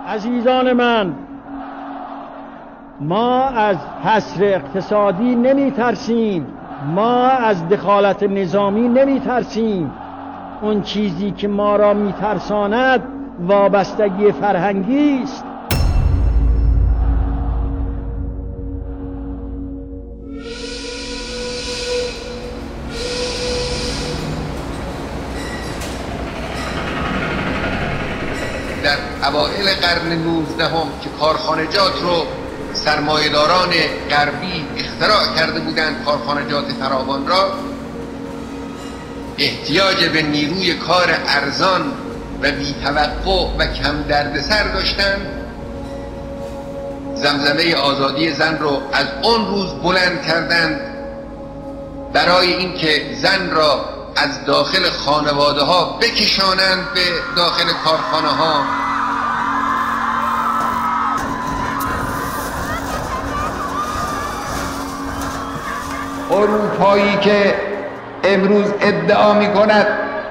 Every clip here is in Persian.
عزیزان من، ما از حصر اقتصادی نمی ترسیم، ما از دخالت نظامی نمی ترسیم. اون چیزی که ما را می ترساند وابستگی فرهنگی است. در اوائل قرن 19 که کارخانجات رو سرمایه‌داران غربی اختراع کرده بودند، کارخانجات فراوان را، احتیاج به نیروی کار ارزان و بی‌توقع و کم دردسر داشتند. زمزمه آزادی زن رو از اون روز بلند کردند برای اینکه زن را از داخل خانواده ها بکشانند به داخل کارخانه ها. اروپایی که امروز ادعا می کند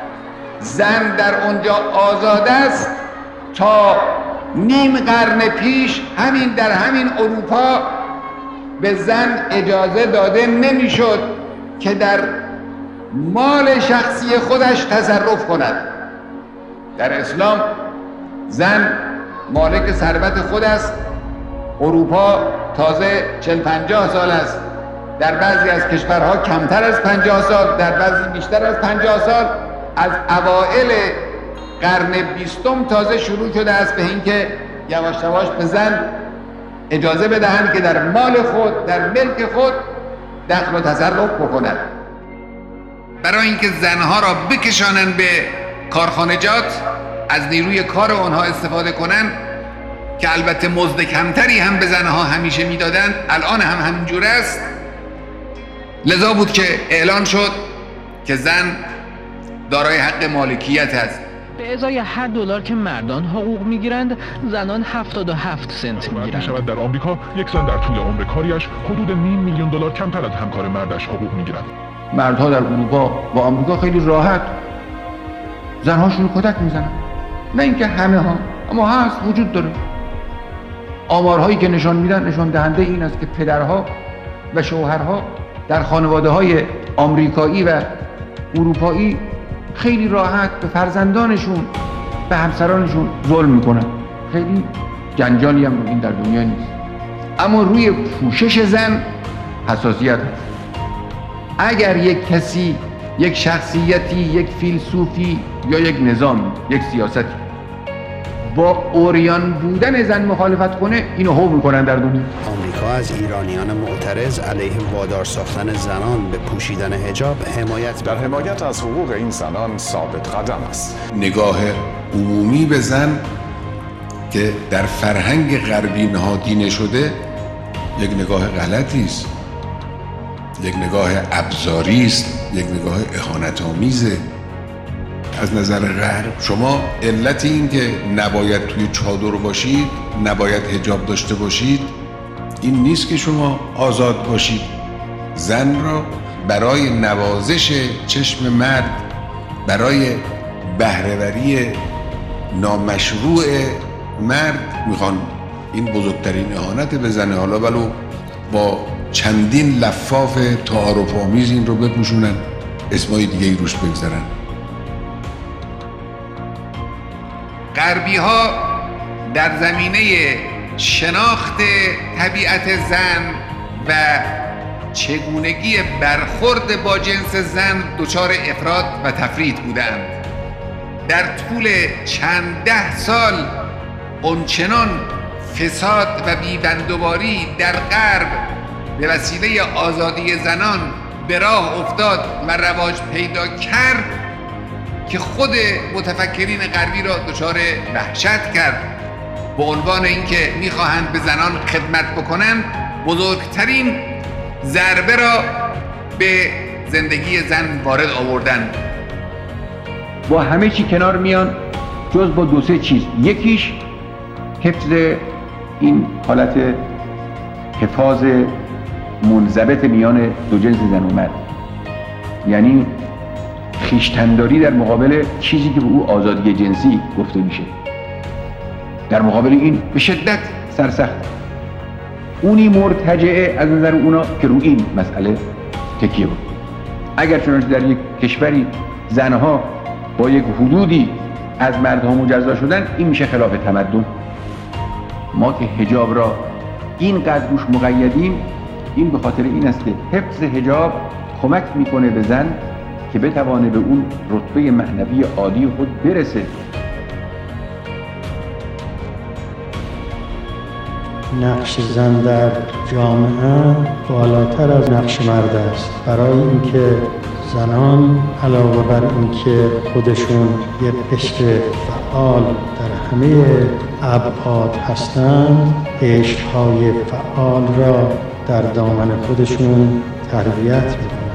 زن در اونجا آزاد است، تا نیم قرن پیش در همین اروپا به زن اجازه داده نمیشد که در مال شخصی خودش تصرف کند. در اسلام زن مالک ثروت خود است. اروپا تازه 40-50 سال است، در بعضی از کشورها کمتر از 50 سال، در بعضی بیشتر از 50 سال. از اوائل قرن 20 تازه شروع شده است به اینکه یواش یواش به زن اجازه بدهند که در مال خود، در ملک خود دخل و تصرف بکند. برای اینکه زنها را بکشانند به کارخانجات، از نیروی کار آنها استفاده کنند، که البته مزد کمتری هم به زنها همیشه میدادند، الان هم همینجور است. لذا بود که اعلان شد که زن دارای حق مالکیت است. به ازای هر دلار که مردان حقوق میگیرند، زنان 77 سنت میگیرند. میشود در آمریکا یک زن در طول عمر کاریش حدود $500,000 کمتر از همکار مردش حقوق میگیرند. مردها در اروپا و آمریکا خیلی راحت زنهاشون رو کتک میزنن. نه اینکه همه ها، اما هست، وجود داره. آمارهایی که نشان میدن نشان دهنده این است که پدرها و شوهرها در خانواده‌های آمریکایی و اروپایی خیلی راحت به فرزندانشون، به همسرانشون ظلم میکنن. خیلی جنجالی هم این در دنیا نیست. اما روی پوشش زن حساسیت هست. اگر یک کسی، یک شخصیتی، یک فیلسوفی یا یک نظام، یک سیاستی با عریان بودن زن مخالفت کنه، اینو هو میکنن در دنیا. آمریکا از ایرانیان معترض علیه وادار ساختن زنان به پوشیدن حجاب در حمایت از حقوق این زنان ثابت قدم است. نگاه عمومی به زن که در فرهنگ غربی نهادینه شده یک نگاه غلطی است، یک نگاه ابزاری است، یک نگاه اهانت‌آمیزه. از نظر غرب شما علت این که نباید توی چادر باشید، نباید حجاب داشته باشید، این نیست که شما آزاد باشید. زن را برای نوازش چشم مرد، برای بهره‌وری نامشروع مرد میخوان. این بزرگترین اهانت به زنه، حالا ولو با چندین لفاف تعارف‌آمیز این رو بپوشونن، اسمای دیگه ای روش بگذارن. غربی ها در زمینه شناخت طبیعت زن و چگونگی برخورد با جنس زن دچار افراط و تفرید بودند. در طول چند ده سال اونچنان فساد و بیبندوباری در غرب به وسیله آزادی زنان به راه افتاد و رواج پیدا کرد که خود متفکرین غربی را دچار وحشت کرد، به عنوان اینکه میخواهند به زنان خدمت بکنند، بزرگترین ضربه را به زندگی زن وارد آوردند. با همه چی کنار میان جز با 2-3 چیز. یکیش حفظ این حالت حفاظ منضبط میان دو جنس زن و مرد، یعنی خویشتن‌داری در مقابل چیزی که به او آزادی جنسی گفته میشه. در مقابل این به شدت سرسخت. اونی مرتجعه از نظر اونا که رو این مسئله تکیه بود. اگر چنانچه در یک کشوری زنها با یک حدودی از مردها مجزا شدن، این میشه خلاف تمدن. ما که حجاب را اینقدر روش مقیدیم، این به خاطر این است که حفظ حجاب کمک میکنه به زن که بتوانه به اون رتبه معنوی عالی خود برسه. نقش زن در جامعه بالاتر از نقش مرد است، برای اینکه زنان علاوه بر اینکه خودشون یک قشر فعال در همه ابعاد هستند، قشرهای فعال را در دامن خودشون تربیت می‌کنند.